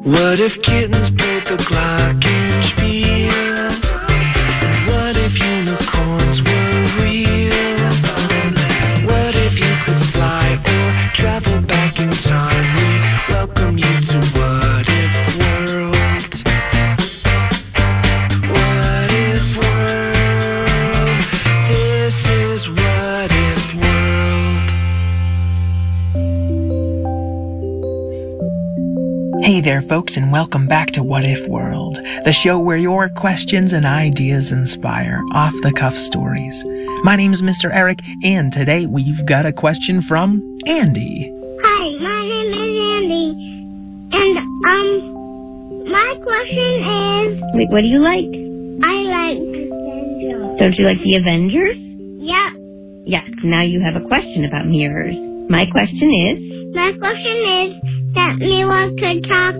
What if kittens played the glockenspiel? And what if unicorns were real? What if you could fly or travel back in time? We welcome you to What If World. What If World? This is What If World. Hey there, folks, and welcome back to What If World, the show where your questions and ideas inspire off-the-cuff stories. My name's Mr. Eric, and today we've got a question from Andy. Hi, my name is Andy, and my question is... Wait, what do you like? I like Avengers. Don't you like the Avengers? Yep. Yes, now you have a question about mirrors. My question is... My question is that mirrors could talk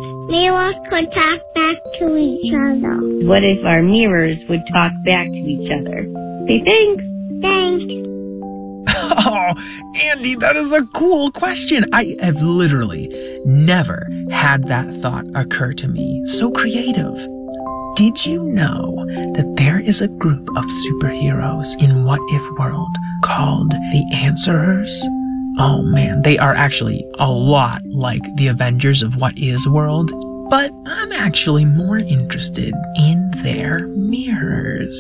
back to each other. What if our mirrors would talk back to each other? Say thanks. Thanks. Oh, Andy, that is a cool question. I have literally never had that thought occur to me. So creative. Did you know that there is a group of superheroes in What If World called the Answerers? Oh man, they are actually a lot like the Avengers of What Is World, but I'm actually more interested in their mirrors.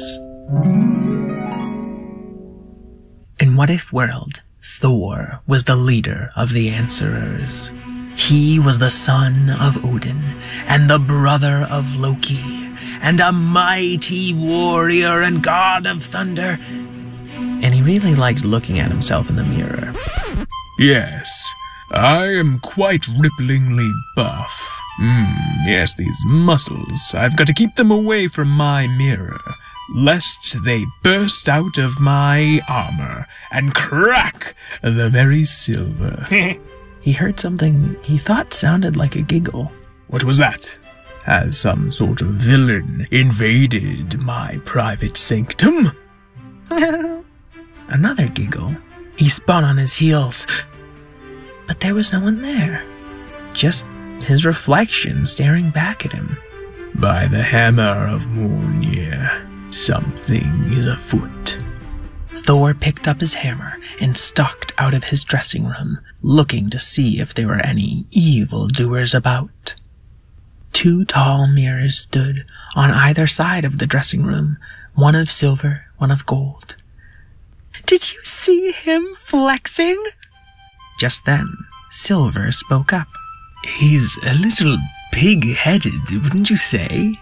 In What If World, Thor was the leader of the Answerers. He was the son of Odin and the brother of Loki, and a mighty warrior and god of thunder. And he really liked looking at himself in the mirror. Yes, I am quite ripplingly buff. Yes, these muscles. I've got to keep them away from my mirror, lest they burst out of my armor and crack the very silver. He heard something he thought sounded like a giggle. What was that? Has some sort of villain invaded my private sanctum? Another giggle. He spun on his heels. But there was no one there. Just his reflection staring back at him. By the hammer of Mjolnir, something is afoot. Thor picked up his hammer and stalked out of his dressing room, looking to see if there were any evildoers about. Two tall mirrors stood on either side of the dressing room, one of silver, one of gold. Did you see him flexing? Just then, Silver spoke up. He's a little pig-headed, wouldn't you say?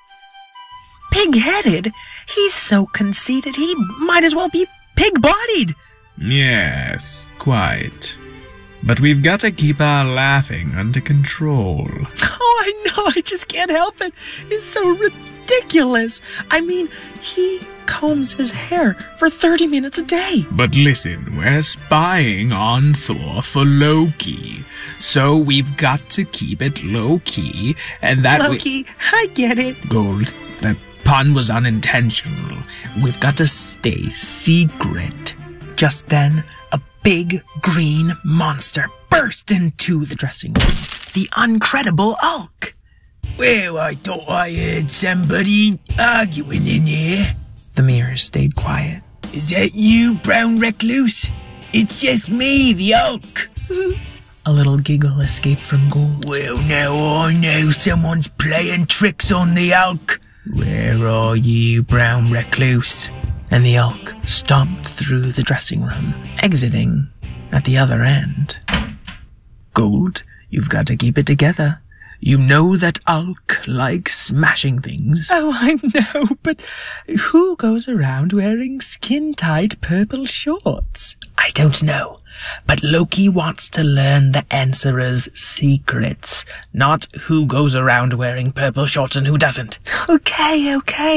Pig-headed? He's so conceited he might as well be pig-bodied. Yes, quite. But we've got to keep our laughing under control. Oh, I know, I just can't help it. It's so ridiculous. I mean, he combs his hair for 30 minutes a day. But listen, we're spying on Thor for Loki. So we've got to keep it low-key, and that Loki, I get it. Gold, that pun was unintentional. We've got to stay secret. Just then, a big green monster burst into the dressing room. The Uncredible Hulk. Well, I thought I heard somebody arguing in here. The mirrors stayed quiet. Is that you, Brown Recluse? It's just me, the Hulk. A little giggle escaped from Gold. Well, now I know someone's playing tricks on the Hulk. Where are you, Brown Recluse? And the Hulk stomped through the dressing room, exiting at the other end. Gold, you've got to keep it together. You know that Hulk likes smashing things. Oh, I know, but who goes around wearing skin-tight purple shorts? I don't know, but Loki wants to learn the Answerer's secrets, not who goes around wearing purple shorts and who doesn't. Okay.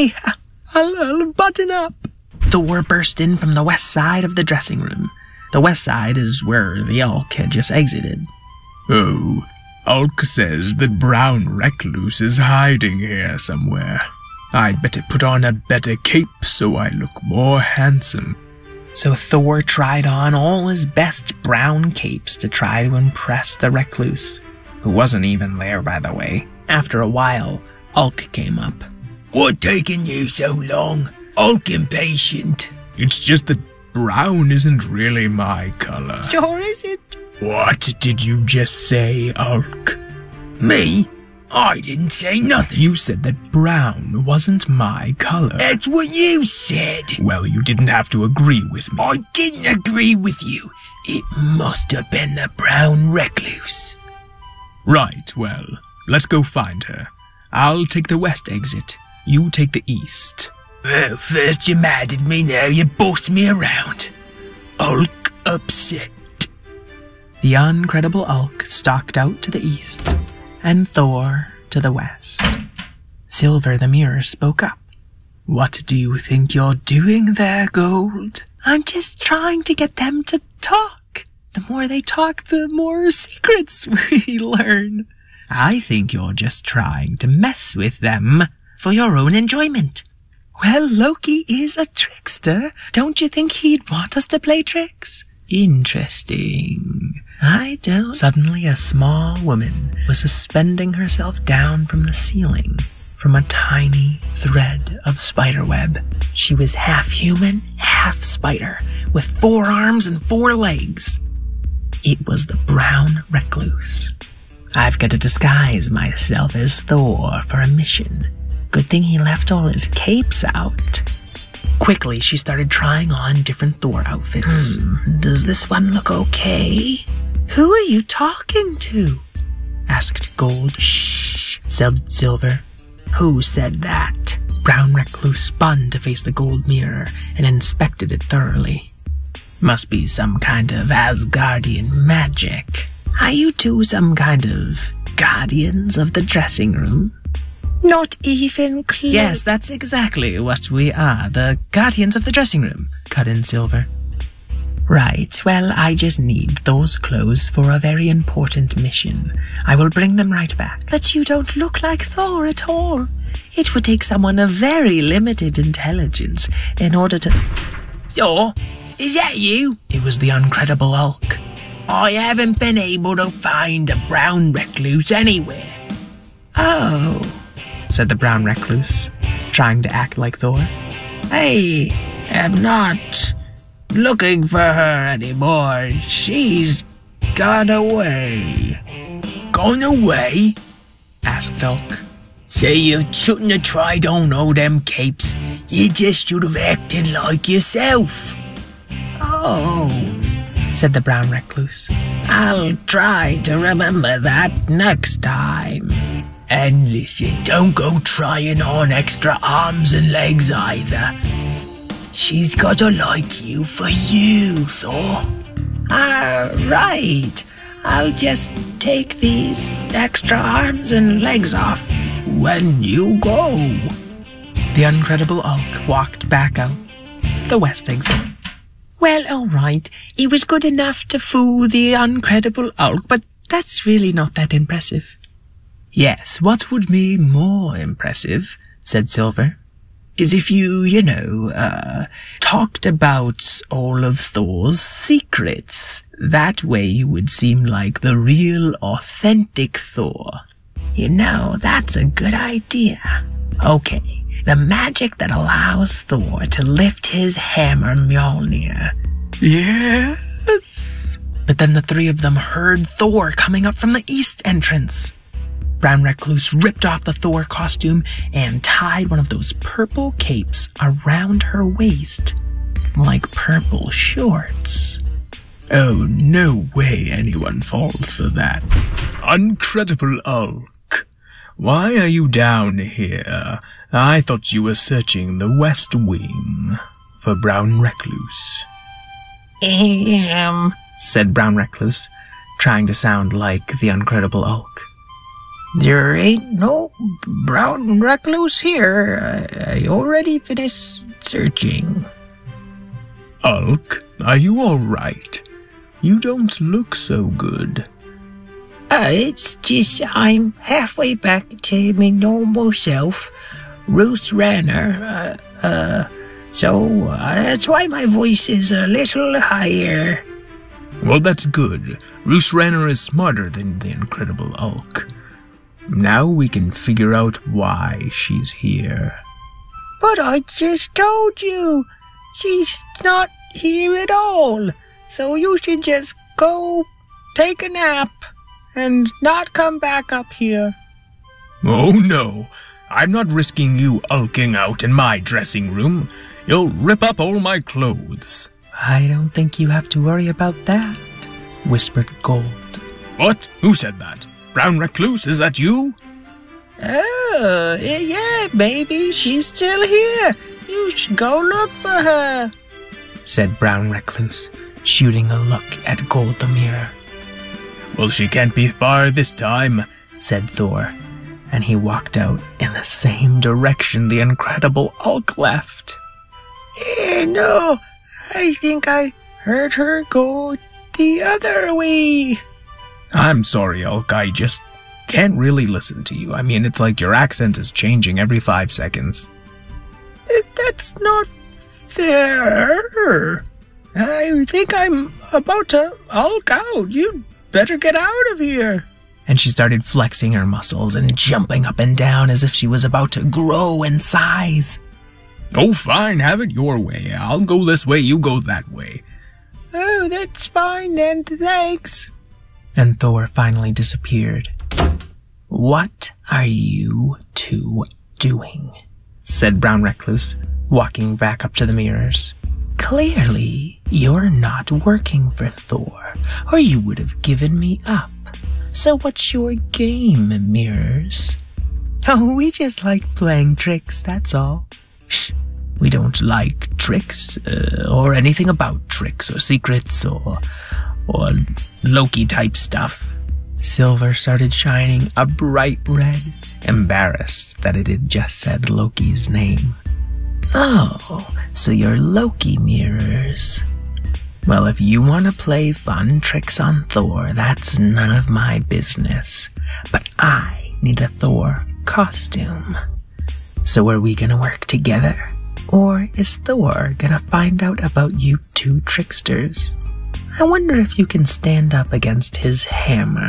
I'll button up. Thor burst in from the west side of the dressing room. The west side is where the Hulk had just exited. Oh, Hulk says that Brown Recluse is hiding here somewhere. I'd better put on a better cape so I look more handsome. So Thor tried on all his best brown capes to try to impress the recluse. who wasn't even there, by the way. After a while, Ulk came up. What taking you so long? Ulk impatient. It's just that brown isn't really my color. Sure isn't. What did you just say, Ulk? Me? I didn't say nothing. You said that brown wasn't my color. That's what you said. Well, you didn't have to agree with me. I didn't agree with you. It must have been the brown recluse. Right, well, let's go find her. I'll take the west exit. You take the east. Well, first you're mad at me, now you boss me around. Ulk upset. The uncredible Ulk stalked out to the east, and Thor to the west. Silver the Mirror spoke up. What do you think you're doing there, Gold? I'm just trying to get them to talk. The more they talk, the more secrets we learn. I think you're just trying to mess with them for your own enjoyment. Well, Loki is a trickster. Don't you think he'd want us to play tricks? Interesting. I don't. Suddenly, a small woman was suspending herself down from the ceiling from a tiny thread of spiderweb. She was half human, half spider, with 4 arms and 4 legs. It was the brown recluse. I've got to disguise myself as Thor for a mission. Good thing he left all his capes out. Quickly, she started trying on different Thor outfits. Does this one look okay? Who are you talking to? Asked Gold. Shh, said Silver. Who said that? Brown Recluse spun to face the gold mirror and inspected it thoroughly. Must be some kind of Asgardian magic. Are you two some kind of guardians of the dressing room? Not even close. Yes, that's exactly what we are, the guardians of the dressing room, cut in Silver. Right, well, I just need those clothes for a very important mission. I will bring them right back. But you don't look like Thor at all. It would take someone of very limited intelligence in order to... Thor, is that you? It was the uncredible Hulk. I haven't been able to find a brown recluse anywhere. Oh, said the brown recluse, trying to act like Thor. I am not looking for her anymore. She's gone away. Gone away? Asked Hulk. So you shouldn't have tried on all them capes. You just should have acted like yourself. Oh, said the brown recluse. I'll try to remember that next time. And listen, don't go trying on extra arms and legs either. She's gotta like you for you, Thor. Right. I'll just take these extra arms and legs off when you go. The uncredible Hulk walked back out the west exit. Well, all right. It was good enough to fool the uncredible Hulk, but that's really not that impressive. Yes, what would be more impressive, said Silver, is if you talked about all of Thor's secrets. That way you would seem like the real, authentic Thor. That's a good idea. Okay, the magic that allows Thor to lift his hammer Mjolnir. Yes. But then the 3 of them heard Thor coming up from the east entrance. Brown Recluse ripped off the Thor costume and tied one of those purple capes around her waist, like purple shorts. Oh, no way anyone falls for that. Uncredible Hulk, why are you down here? I thought you were searching the West Wing for Brown Recluse. Said Brown Recluse, trying to sound like the uncredible Hulk. There ain't no brown recluse here. I already finished searching. Hulk, are you all right? You don't look so good. It's just I'm halfway back to my normal self, Ruth Ranner. So that's why my voice is a little higher. Well, that's good. Roose Renner is smarter than the Incredible Hulk. Now we can figure out why she's here. But I just told you, she's not here at all. So you should just go take a nap and not come back up here. Oh no, I'm not risking you hulking out in my dressing room. You'll rip up all my clothes. I don't think you have to worry about that, whispered Gold. What? Who said that? Brown Recluse, is that you? Oh, yeah, maybe she's still here. You should go look for her, said Brown Recluse, shooting a look at Gold the Mirror. Well, she can't be far this time, said Thor, and he walked out in the same direction the Incredible Hulk left. No, I think I heard her go the other way. I'm sorry, Hulk, I just can't really listen to you. I mean, it's like your accent is changing every 5 seconds. That's not fair. I think I'm about to Hulk out. You'd better get out of here. And she started flexing her muscles and jumping up and down as if she was about to grow in size. Oh, fine, have it your way. I'll go this way, you go that way. Oh, that's fine then, thanks. And Thor finally disappeared. What are you two doing? Said Brown Recluse, walking back up to the mirrors. Clearly, you're not working for Thor, or you would have given me up. So what's your game, mirrors? Oh, we just like playing tricks, that's all. Shh, we don't like tricks, or anything about tricks, or secrets, or Loki-type stuff. Silver started shining a bright red, embarrassed that it had just said Loki's name. Oh, so you're Loki, mirrors. Well, if you want to play fun tricks on Thor, that's none of my business. But I need a Thor costume. So are we gonna work together? Or is Thor gonna find out about you two tricksters? I wonder if you can stand up against his hammer.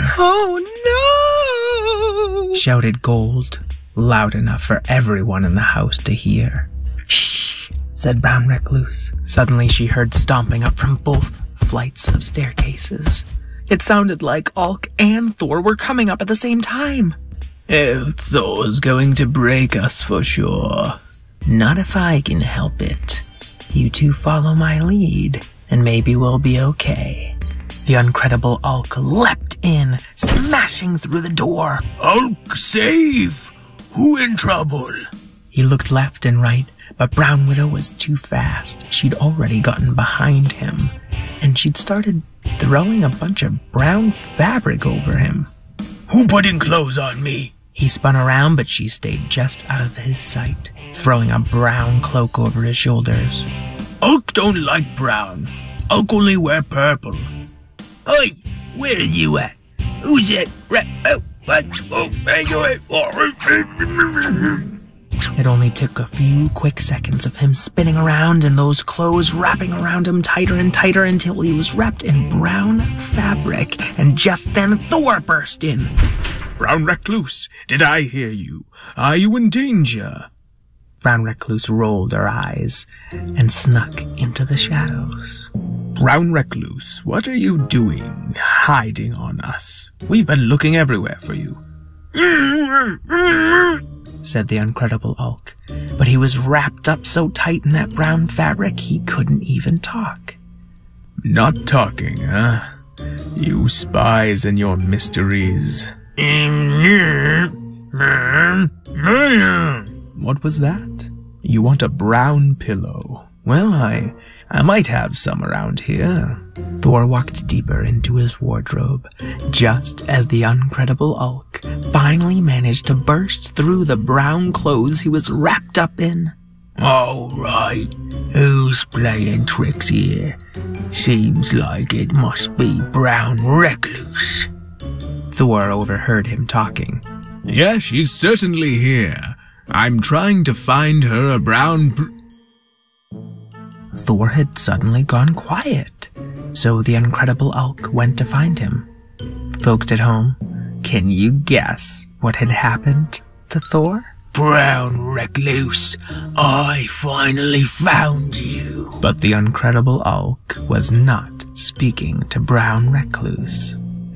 Oh no! Shouted Gold, loud enough for everyone in the house to hear. Shh, said Brown Recluse. Suddenly she heard stomping up from both flights of staircases. It sounded like Hulk and Thor were coming up at the same time. Oh, Thor's going to break us for sure. Not if I can help it. You two follow my lead, and maybe we'll be okay. The Incredible Hulk leapt in, smashing through the door. Hulk, save! Who in trouble? He looked left and right, but Brown Widow was too fast. She'd already gotten behind him, and she'd started throwing a bunch of brown fabric over him. Who putting clothes on me? He spun around, but she stayed just out of his sight, throwing a brown cloak over his shoulders. Hulk don't like brown. Hulk only wear purple. Oi, where are you at? Who's that? It only took a few quick seconds of him spinning around and those clothes wrapping around him tighter and tighter until he was wrapped in brown fabric, and just then Thor burst in. Brown Recluse, did I hear you? Are you in danger? Brown Recluse rolled her eyes and snuck into the shadows. Brown Recluse, what are you doing, hiding on us? We've been looking everywhere for you. Said the Incredible Hulk, but he was wrapped up so tight in that brown fabric he couldn't even talk. Not talking, huh? You spies and your mysteries. What was that? You want a brown pillow? Well, I might have some around here. Thor walked deeper into his wardrobe, just as the Incredible Hulk finally managed to burst through the brown clothes he was wrapped up in. All right, who's playing tricks here? Seems like it must be Brown Recluse. Thor overheard him talking. Yeah, she's certainly here. I'm trying to find her a brown... Thor had suddenly gone quiet. So the Incredible Ulk went to find him. Folks at home, can you guess what had happened to Thor? Brown Recluse, I finally found you. But the Incredible Ulk was not speaking to Brown Recluse.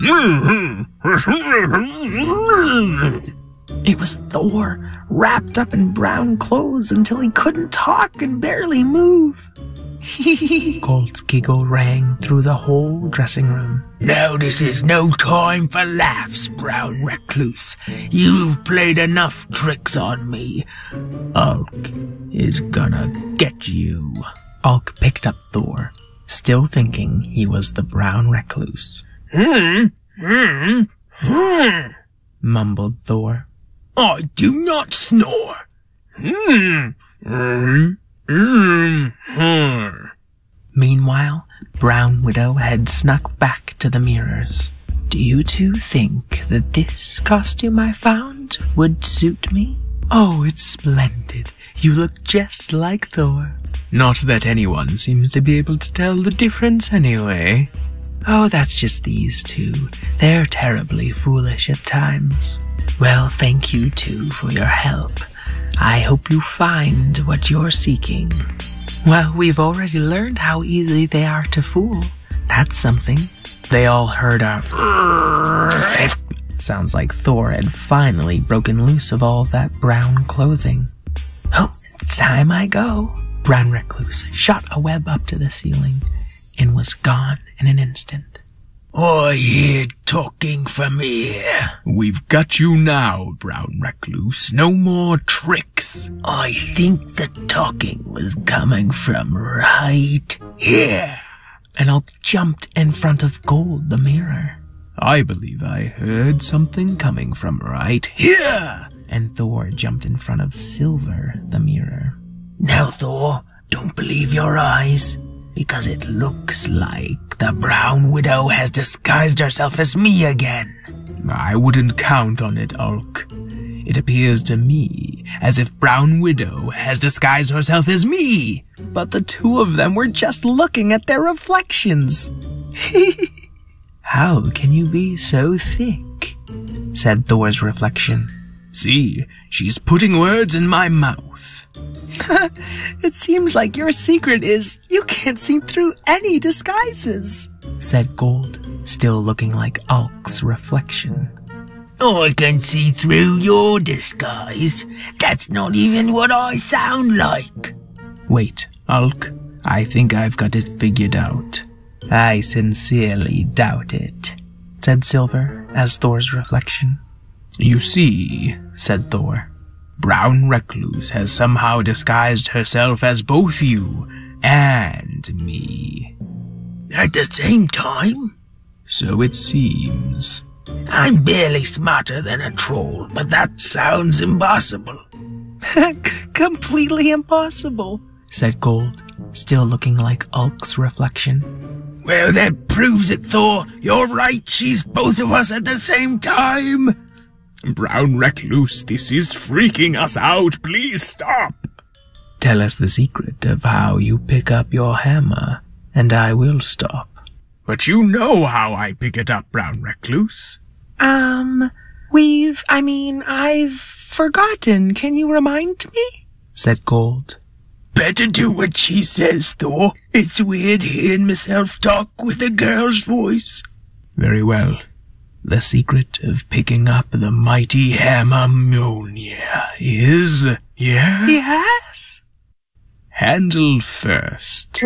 It was Thor, wrapped up in brown clothes until he couldn't talk and barely move. Gold's giggle rang through the whole dressing room. Now this is no time for laughs, Brown Recluse. You've played enough tricks on me. Ulk is gonna get you. Ulk picked up Thor, still thinking he was the Brown Recluse. Mumbled Thor. I do not snore. Meanwhile, Brown Widow had snuck back to the mirrors. Do you two think that this costume I found would suit me? Oh, it's splendid. You look just like Thor. Not that anyone seems to be able to tell the difference anyway. Oh, that's just these two. They're terribly foolish at times. Well, thank you two for your help. I hope you find what you're seeking. Well, we've already learned how easy they are to fool. That's something. They all heard a sounds like Thor had finally broken loose of all that brown clothing. Oh, it's time I go. Brown Recluse shot a web up to the ceiling and was gone in an instant. I hear talking from here. We've got you now, Brown Recluse. No more tricks. I think the talking was coming from right here. And Ulk jumped in front of Gold, the mirror. I believe I heard something coming from right here. And Thor jumped in front of Silver, the mirror. Now, Thor, don't believe your eyes, because it looks like the Brown Widow has disguised herself as me again. I wouldn't count on it, Ulk. It appears to me as if Brown Widow has disguised herself as me. But the two of them were just looking at their reflections. How can you be so thick? Said Thor's reflection. See, she's putting words in my mouth. It seems like your secret is you can't see through any disguises, said Gold, still looking like Ulk's reflection. I can see through your disguise. That's not even what I sound like. Wait, Ulk, I think I've got it figured out. I sincerely doubt it, said Silver as Thor's reflection. You see, said Thor, Brown Recluse has somehow disguised herself as both you and me. At the same time? So it seems. I'm barely smarter than a troll, but that sounds impossible. Completely impossible, said Gold, still looking like Ulk's reflection. Well, that proves it, Thor. You're right, she's both of us at the same time. Brown Recluse, this is freaking us out. Please stop. Tell us the secret of how you pick up your hammer, and I will stop. But you know how I pick it up, Brown Recluse. I've forgotten. Can you remind me? Said Gold. Better do what she says, Thor. It's weird hearing myself talk with a girl's voice. Very well. The secret of picking up the mighty hammer Mjolnir is... Yeah? Yes? Handle first.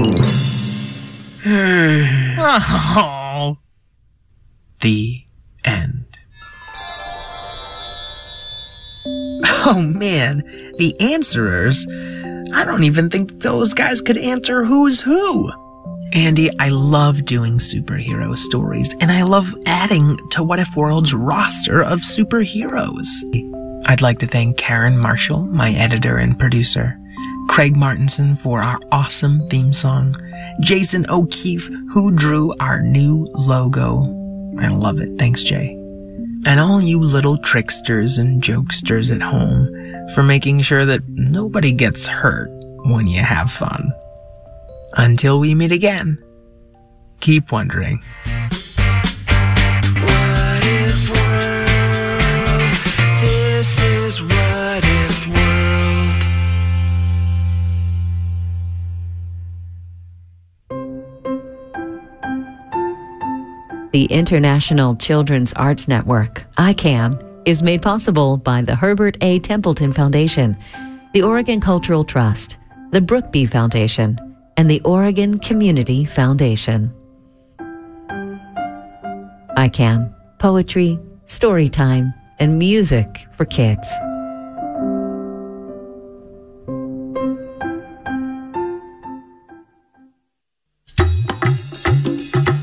Oh. The end. Oh man, the answerers. I don't even think those guys could answer who's who. Andy, I love doing superhero stories, and I love adding to What If World's roster of superheroes. I'd like to thank Karen Marshall, my editor and producer, Craig Martinson for our awesome theme song, Jason O'Keefe, who drew our new logo. I love it. Thanks, Jay. And all you little tricksters and jokesters at home for making sure that nobody gets hurt when you have fun. Until we meet again, keep wondering. What if world? This is What If World. The International Children's Arts Network, ICAN, is made possible by the Herbert A. Templeton Foundation, the Oregon Cultural Trust, the Brookby Foundation, and the Oregon Community Foundation. ICAN, poetry, story time, and music for kids.